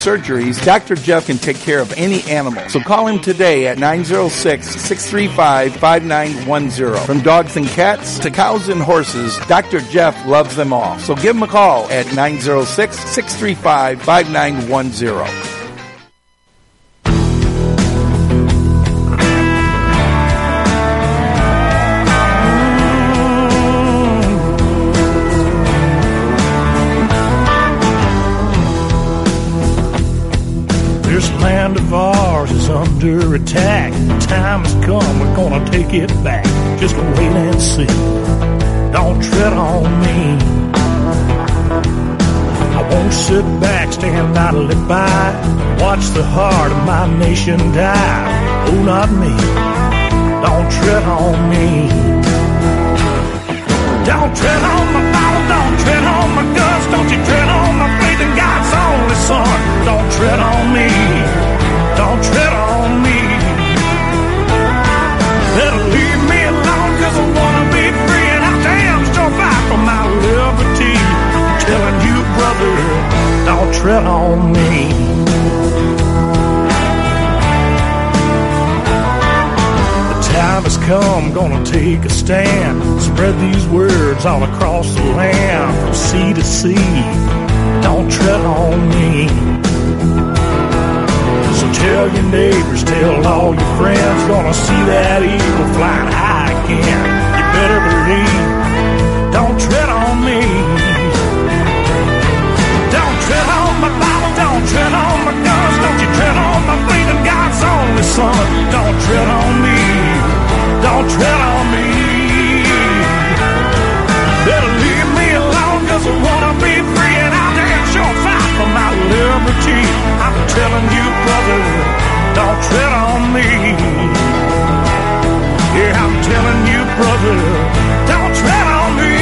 Surgeries, Dr. Jeff can take care of any animal. So call him today at 906-635-5910. From dogs and cats to cows and horses, Dr. Jeff loves them all. So give him a call at 906-635-5910. Land of ours is under attack. Time has come, we're gonna take it back. Just wait and see. Don't tread on me. I won't sit back, stand idly by, watch the heart of my nation die. Oh, not me. Don't tread on me. Don't tread on my Bible, don't tread on my guns, don't you tread on my faith in God's only Son. Don't tread on me. Don't tread on me. Better leave me alone, cause I wanna be free, and I'll damn sure fight for my liberty. I'm telling you, brother, don't tread on me. The time has come, gonna take a stand. Spread these words all across the land, from sea to sea. Don't tread on me. So tell your neighbors, tell all your friends, gonna see that eagle flying high again. You better believe, don't tread on me. Don't tread on my Bible, don't tread on my guns, don't you tread on my faith in God's only Son. Don't tread on me, don't tread on me. Better leave me alone, cause I wanna be free, and I'll damn sure fight for my liberty. I'm telling you, brother, don't tread on me. Yeah, I'm telling you, brother, don't tread on me.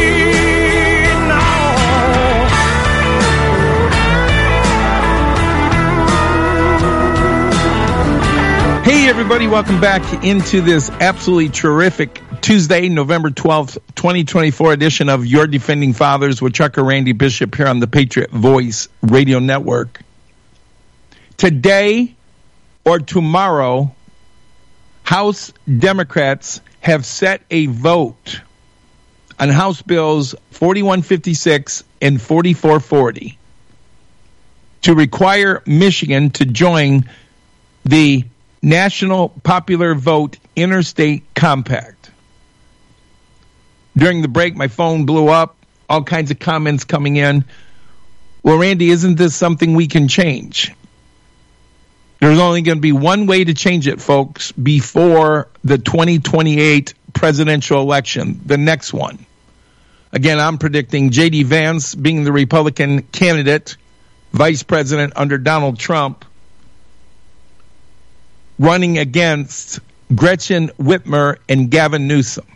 No. Hey, everybody, welcome back into this absolutely terrific Tuesday, November 12th, 2024 edition of Your Defending Fathers with Chuck or Randy Bishop here on the Patriot Voice Radio Network. Today or tomorrow, House Democrats have set a vote on House Bills 4156 and 4440 to require Michigan to join the National Popular Vote Interstate Compact. During the break, my phone blew up, all kinds of comments coming in. Well, Randy, isn't this something we can change? There's only going to be one way to change it, folks, before the 2028 presidential election, the next one. Again, I'm predicting J.D. Vance being the Republican candidate, vice president under Donald Trump, running against Gretchen Whitmer and Gavin Newsom.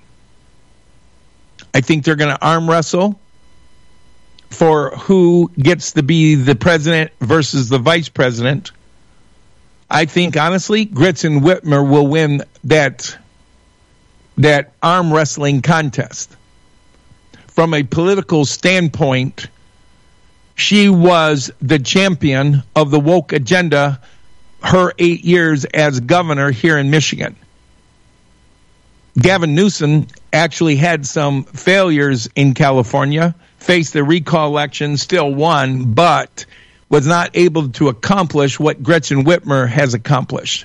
I think they're going to arm wrestle for who gets to be the president versus the vice president. I think, honestly, Gretchen Whitmer will win that arm wrestling contest. From a political standpoint, she was the champion of the woke agenda her 8 years as governor here in Michigan. Gavin Newsom actually had some failures in California, faced a recall election, still won, but was not able to accomplish what Gretchen Whitmer has accomplished.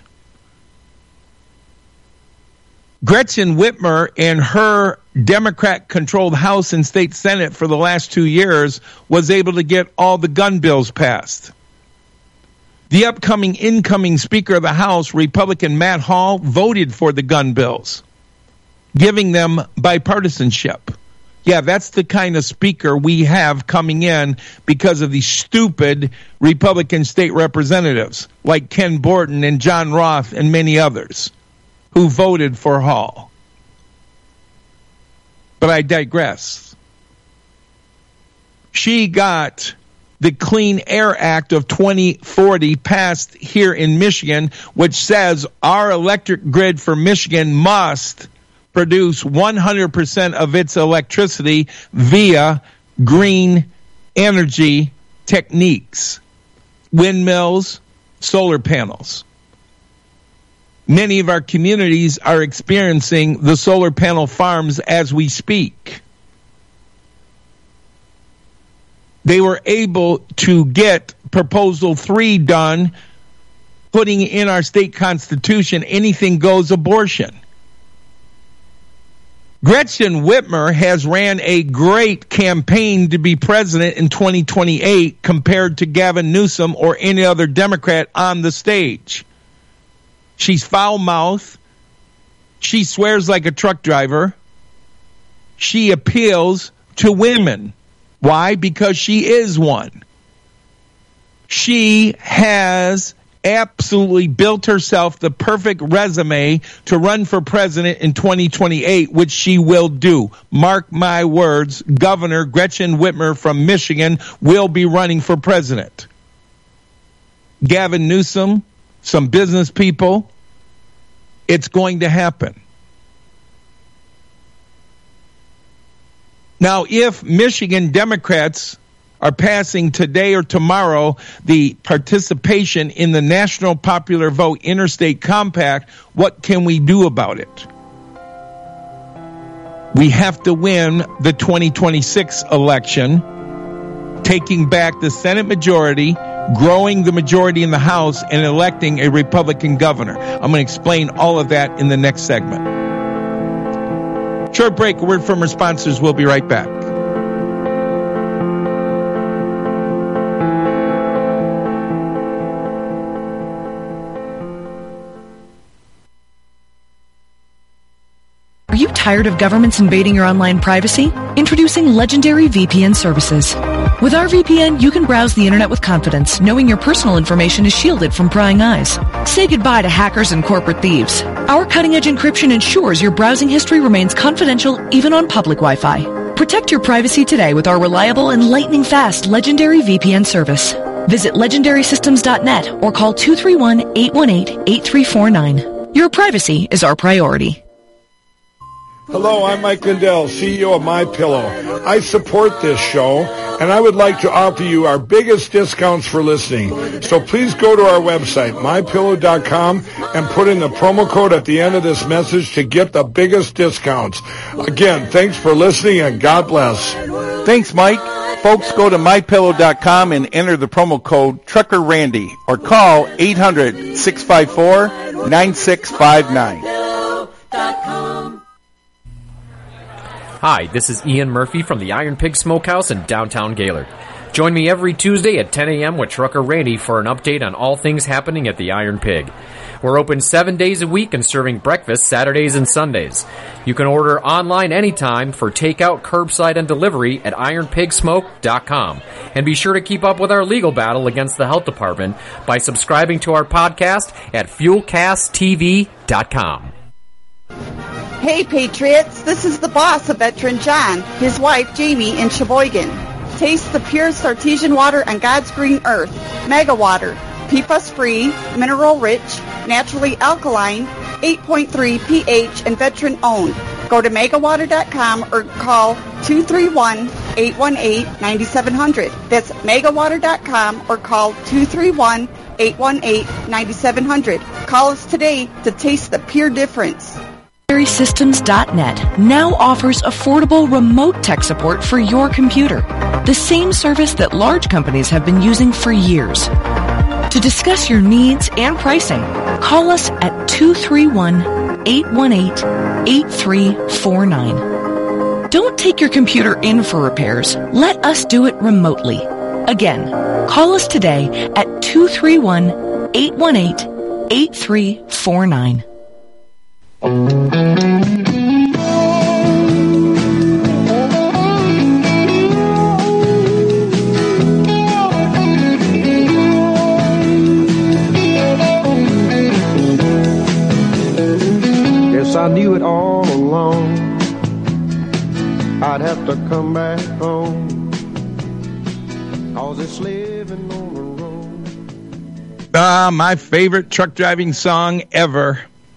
Gretchen Whitmer and her Democrat-controlled House and State Senate for the last 2 years was able to get all the gun bills passed. The incoming Speaker of the House, Republican Matt Hall, voted for the gun bills, giving them bipartisanship. Yeah, that's the kind of speaker we have coming in because of these stupid Republican state representatives like Ken Borton and John Roth and many others who voted for Hall. But I digress. She got the Clean Air Act of 2040 passed here in Michigan, which says our electric grid for Michigan must produce 100% of its electricity via green energy techniques windmills, solar panels. Many of our communities are experiencing the solar panel farms as we speak. They were able to get Proposal 3 done, putting in our state constitution anything goes abortion. Gretchen Whitmer has ran a great campaign to be president in 2028 compared to Gavin Newsom or any other Democrat on the stage. She's foul-mouthed. She swears like a truck driver. She appeals to women. Why? Because she is one. She has absolutely built herself the perfect resume to run for president in 2028, which she will do. Mark my words, Governor Gretchen Whitmer from Michigan will be running for president. Gavin Newsom, some business people, it's going to happen. Now, if Michigan Democrats are passing today or tomorrow the participation in the National Popular Vote Interstate Compact, what can we do about it? We have to win the 2026 election, taking back the Senate majority, growing the majority in the House, and electing a Republican governor. I'm going to explain all of that in the next segment. Short break, a word from our sponsors. We'll be right back. Are you tired of governments invading your online privacy? Introducing Legendary VPN services. With our VPN, you can browse the internet with confidence, knowing your personal information is shielded from prying eyes. Say goodbye to hackers and corporate thieves. Our cutting-edge encryption ensures your browsing history remains confidential even on public Wi-Fi. Protect your privacy today with our reliable and lightning-fast Legendary VPN service. Visit legendarysystems.net or call 231-818-8349. Your privacy is our priority. Hello, I'm Mike Lindell, CEO of MyPillow. I support this show, and I would like to offer you our biggest discounts for listening. So please go to our website, MyPillow.com, and put in the promo code at the end of this message to get the biggest discounts. Again, thanks for listening, and God bless. Thanks, Mike. Folks, go to MyPillow.com and enter the promo code Trucker Randy or call 800-654-9659. Hi, this is Ian Murphy from the Iron Pig Smokehouse in downtown Gaylord. Join me every Tuesday at 10 a.m. with Trucker Randy for an update on all things happening at the Iron Pig. We're open 7 days a week and serving breakfast Saturdays and Sundays. You can order online anytime for takeout, curbside, and delivery at ironpigsmoke.com. And be sure to keep up with our legal battle against the health department by subscribing to our podcast at fuelcasttv.com. Hey Patriots, this is the boss of Veteran John, his wife Jamie in Sheboygan. Taste the purest artesian water on God's green earth. Mega Water, PFAS-free, mineral-rich, naturally alkaline, 8.3 pH, and veteran-owned. Go to megawater.com or call 231-818-9700. That's megawater.com or call 231-818-9700. Call us today to taste the pure difference. Systems.net now offers affordable remote tech support for your computer, the same service that large companies have been using for years. To discuss your needs and pricing, call us at 231-818-8349. Don't take your computer in for repairs. Let us do it remotely. Again, call us today at 231-818-8349. Guess I knew it all along. I'd have to come back home. 'Cause it's living on the road. My favorite truck driving song ever.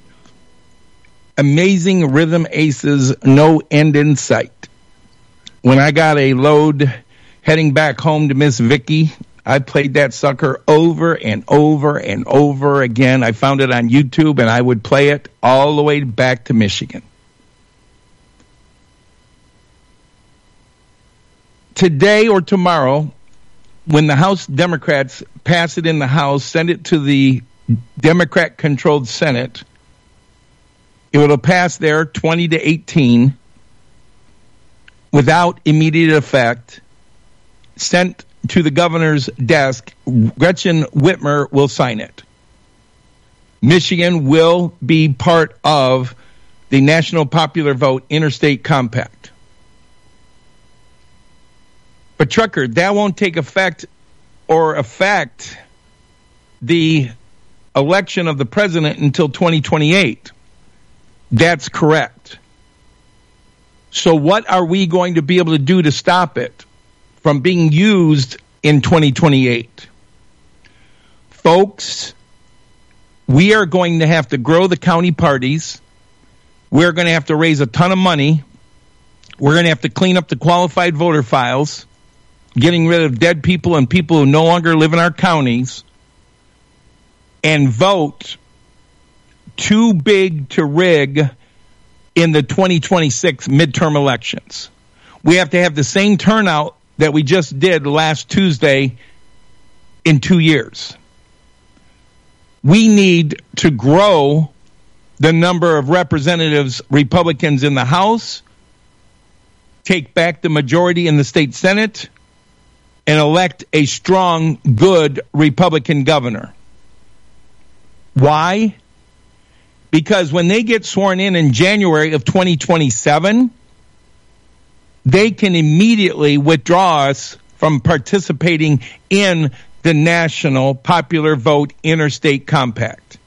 Amazing Rhythm Aces, No End in Sight. When I got a load heading back home to Miss Vicky, I played that sucker over and over and over again. I found it on YouTube, and I would play it all the way back to Michigan. Today or tomorrow, when the House Democrats pass it in the House, send it to the Democrat-controlled Senate, it will pass there 20-18 without immediate effect, sent to the governor's desk. Gretchen Whitmer will sign it. Michigan will be part of the National Popular Vote Interstate Compact. But, Trucker, that won't take effect or affect the election of the president until 2028. That's correct. So what are we going to be able to do to stop it from being used in 2028? Folks, we are going to have to grow the county parties. We're going to have to raise a ton of money. We're going to have to clean up the qualified voter files, getting rid of dead people and people who no longer live in our counties, and vote too big to rig in the 2026 midterm elections. We have to have the same turnout that we just did last Tuesday in 2 years. We need to grow the number of representatives, Republicans in the House, take back the majority in the state Senate, and elect a strong, good Republican governor. Why? Because when they get sworn in January of 2027, they can immediately withdraw us from participating in the National Popular Vote Interstate Compact.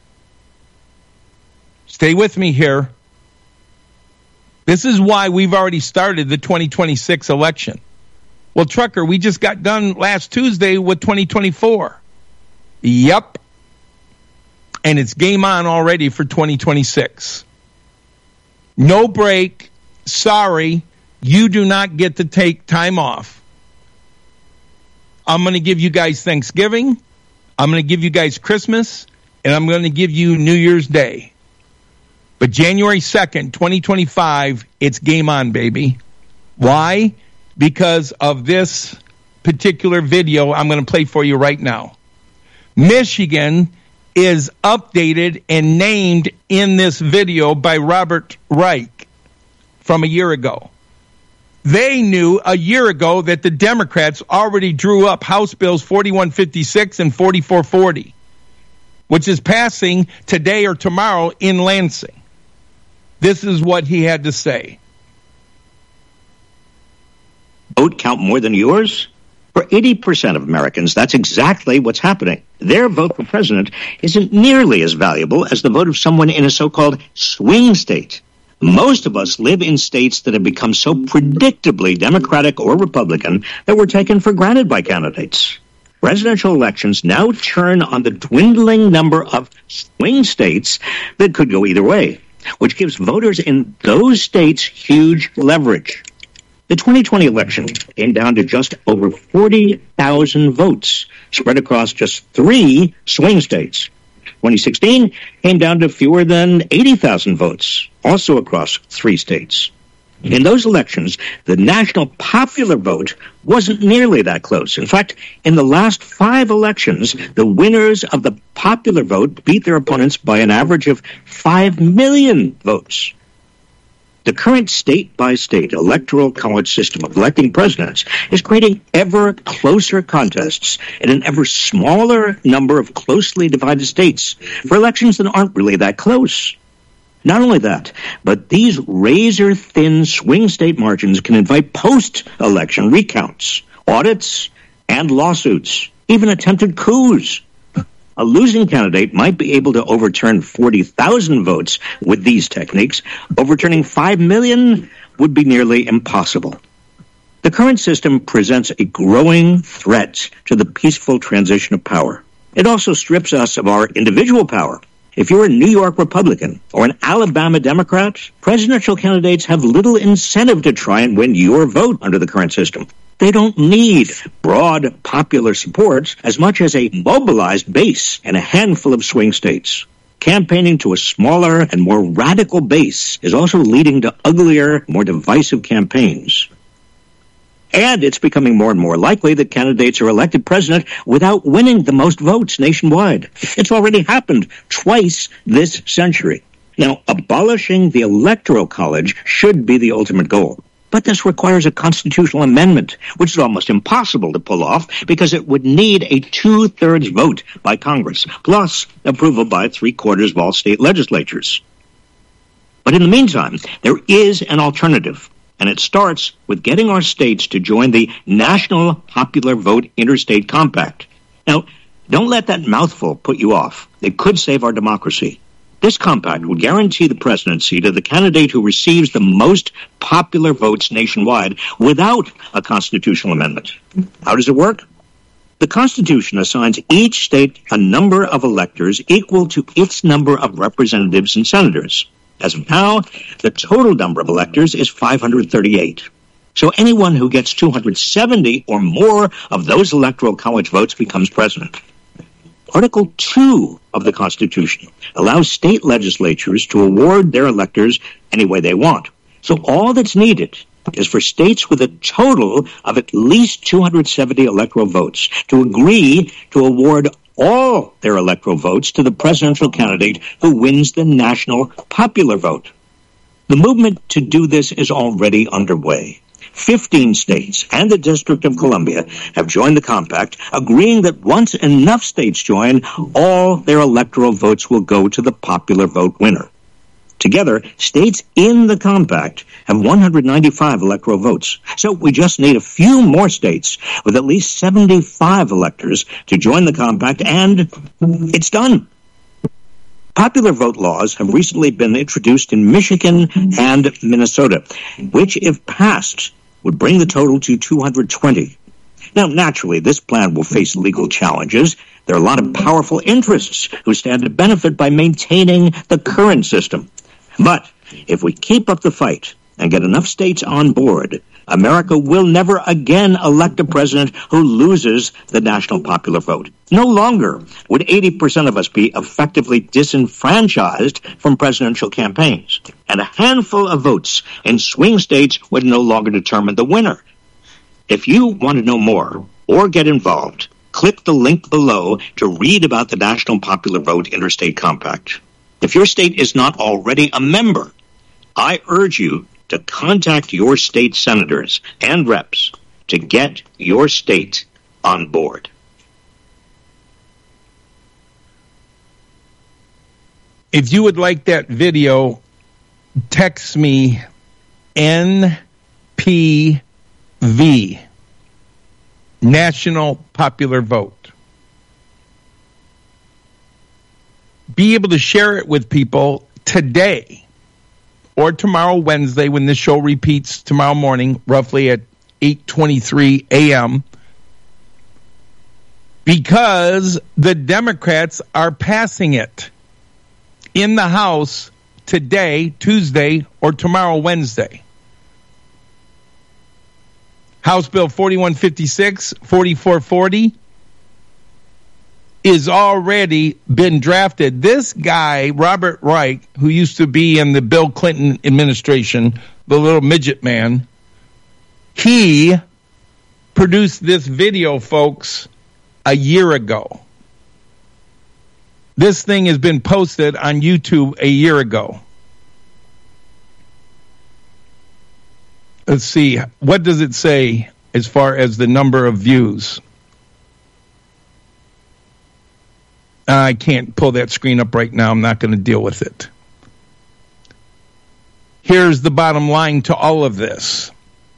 Stay with me here. This is why we've already started the 2026 election. Well, Trucker, we just got done last Tuesday with 2024. Yep. And it's game on already for 2026. No break. Sorry, you do not get to take time off. I'm going to give you guys Thanksgiving. I'm going to give you guys Christmas. And I'm going to give you New Year's Day. But January 2nd, 2025, it's game on, baby. Why? Because of this particular video I'm going to play for you right now. Michigan is updated and named in this video by Robert Reich from a year ago. They knew a year ago that the Democrats already drew up House Bills 4156 and 4440, which is passing today or tomorrow in Lansing. This is what he had to say. Vote count more than yours? For 80% of Americans, that's exactly what's happening. Their vote for president isn't nearly as valuable as the vote of someone in a so-called swing state. Most of us live in states that have become so predictably Democratic or Republican that we're taken for granted by candidates. Presidential elections now turn on the dwindling number of swing states that could go either way, which gives voters in those states huge leverage. The 2020 election came down to just over 40,000 votes, spread across just 3 swing states. 2016 came down to fewer than 80,000 votes, also across 3 states. In those elections, the national popular vote wasn't nearly that close. In fact, in the last 5 elections, the winners of the popular vote beat their opponents by an average of 5 million votes. The current state-by-state electoral college system of electing presidents is creating ever closer contests in an ever smaller number of closely divided states for elections that aren't really that close. Not only that, but these razor-thin swing state margins can invite post-election recounts, audits, and lawsuits, even attempted coups. A losing candidate might be able to overturn 40,000 votes with these techniques. Overturning 5 million would be nearly impossible. The current system presents a growing threat to the peaceful transition of power. It also strips us of our individual power. If you're a New York Republican or an Alabama Democrat, presidential candidates have little incentive to try and win your vote under the current system. They don't need broad popular support as much as a mobilized base in a handful of swing states. Campaigning to a smaller and more radical base is also leading to uglier, more divisive campaigns. And it's becoming more and more likely that candidates are elected president without winning the most votes nationwide. It's already happened twice this century. Now, abolishing the Electoral College should be the ultimate goal. But this requires a constitutional amendment, which is almost impossible to pull off because it would need a 2/3 vote by Congress, plus approval by 3/4 of all state legislatures. But in the meantime, there is an alternative, and it starts with getting our states to join the National Popular Vote Interstate Compact. Now, don't let that mouthful put you off. It could save our democracy. This compact would guarantee the presidency to the candidate who receives the most popular votes nationwide without a constitutional amendment. How does it work? The Constitution assigns each state a number of electors equal to its number of representatives and senators. As of now, the total number of electors is 538. So anyone who gets 270 or more of those electoral college votes becomes president. Article 2 of the Constitution allows state legislatures to award their electors any way they want. So all that's needed is for states with a total of at least 270 electoral votes to agree to award all their electoral votes to the presidential candidate who wins the national popular vote. The movement to do this is already underway. 15 states and the District of Columbia have joined the compact, agreeing that once enough states join, all their electoral votes will go to the popular vote winner. Together, states in the compact have 195 electoral votes. So we just need a few more states with at least 75 electors to join the compact, and it's done. Popular vote laws have recently been introduced in Michigan and Minnesota, which, if passed, would bring the total to 220. Now, naturally, this plan will face legal challenges. There are a lot of powerful interests who stand to benefit by maintaining the current system. But if we keep up the fight and get enough states on board, America will never again elect a president who loses the national popular vote. No longer would 80% of us be effectively disenfranchised from presidential campaigns. And a handful of votes in swing states would no longer determine the winner. If you want to know more or get involved, click the link below to read about the National Popular Vote Interstate Compact. If your state is not already a member, I urge you to contact your state senators and reps to get your state on board. If you would like that video, text me NPV, National Popular Vote. Be able to share it with people today or tomorrow, Wednesday, when this show repeats tomorrow morning, roughly at 8:23 a.m., because the Democrats are passing it in the House today, Tuesday, or tomorrow, Wednesday. House Bill 4156, 4440 is already been drafted. This guy, Robert Reich, who used to be in the Bill Clinton administration, the little midget man, he produced this video, folks, a year ago. This thing has been posted on YouTube a year ago. Let's see. What does it say as far as the number of views? I can't pull that screen up right now. I'm not going to deal with it. Here's the bottom line to all of this.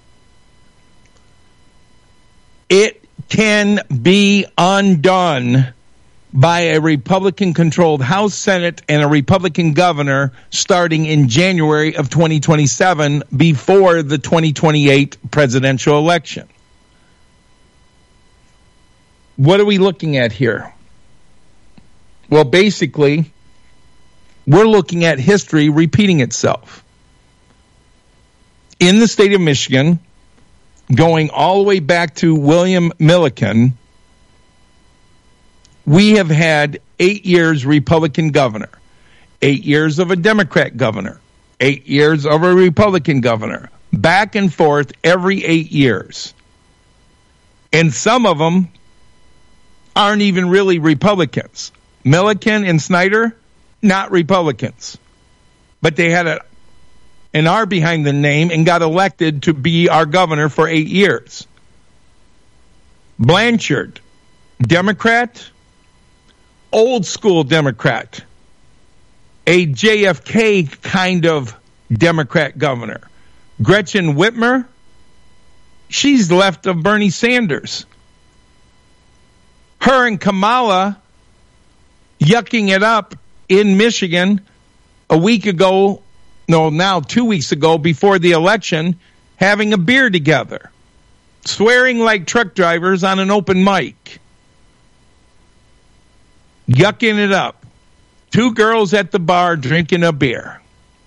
It can be undone by a Republican-controlled House, Senate, and a Republican governor starting in January of 2027 before the 2028 presidential election. What are we looking at here? Well, basically, we're looking at history repeating itself. In the state of Michigan, going all the way back to William Milliken, we have had 8 years Republican governor, 8 years of a Democrat governor, 8 years of a Republican governor, back and forth every 8 years. And some of them aren't even really Republicans. Milliken and Snyder, not Republicans. But they had an R behind the name and got elected to be our governor for 8 years. Blanchard, Democrat, old school Democrat, a JFK kind of Democrat governor. Gretchen Whitmer, she's left of Bernie Sanders. Her and Kamala yucking it up in Michigan a week ago, no, now 2 weeks ago, before the election, having a beer together, swearing like truck drivers on an open mic, yucking it up. Two girls at the bar drinking a beer.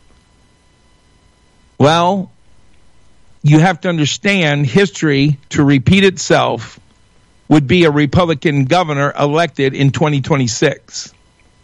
Well, you have to understand history to repeat itself would be a Republican governor elected in 2026.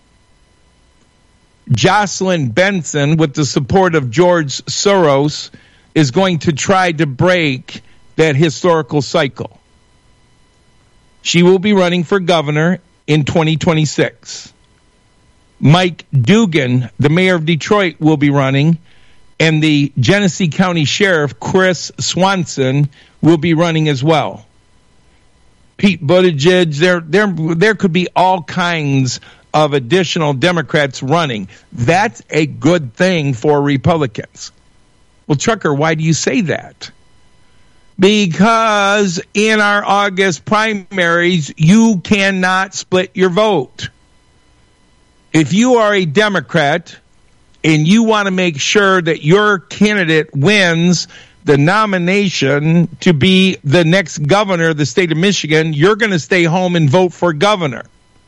Jocelyn Benson, with the support of George Soros, is going to try to break that historical cycle. She will be running for governor in 2026. Mike Dugan, the mayor of Detroit, will be running, and the Genesee County Sheriff, Chris Swanson, will be running as well. Pete Buttigieg, there could be all kinds of additional Democrats running. That's a good thing for Republicans. Well, Trucker, why do you say that? Because in our August primaries, you cannot split your vote. If you are a Democrat and you want to make sure that your candidate wins the nomination to be the next governor of the state of Michigan, you're going to stay home and vote for governor.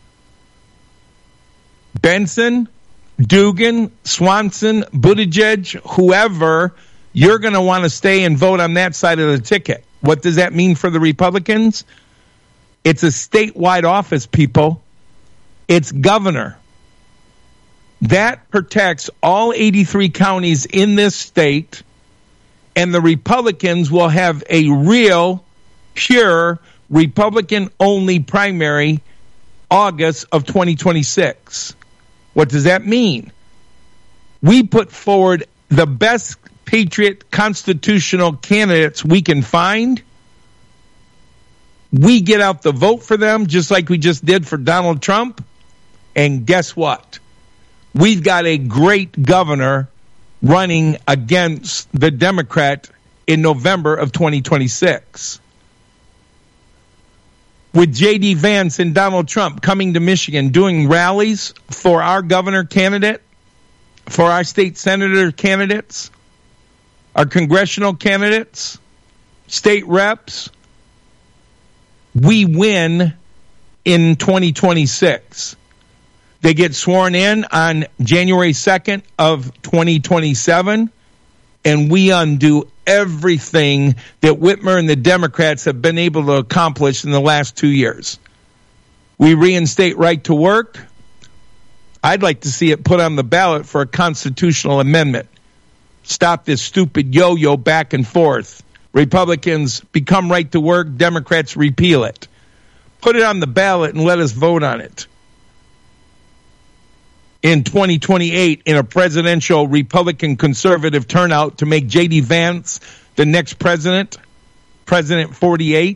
Benson, Dugan, Swanson, Buttigieg, whoever, you're going to want to stay and vote on that side of the ticket. What does that mean for the Republicans? It's a statewide office, people. It's governor. That protects all 83 counties in this state, and the Republicans will have a real, pure, Republican-only primary August of 2026. What does that mean? We put forward the best patriot constitutional candidates we can find. We get out the vote for them, just like we just did for Donald Trump. And guess what? We've got a great governor running against the Democrat in November of 2026. With J.D. Vance and Donald Trump coming to Michigan, doing rallies for our governor candidate, for our state senator candidates, our congressional candidates, state reps, we win in 2026. They get sworn in on January 2nd of 2027, and we undo everything that Whitmer and the Democrats have been able to accomplish in the last 2 years. We reinstate right to work. I'd like to see it put on the ballot for a constitutional amendment. Stop this stupid yo-yo back and forth. Republicans become right to work, Democrats repeal it. Put it on the ballot and let us vote on it. In 2028, in a presidential Republican conservative turnout to make J.D. Vance the next president, President 48.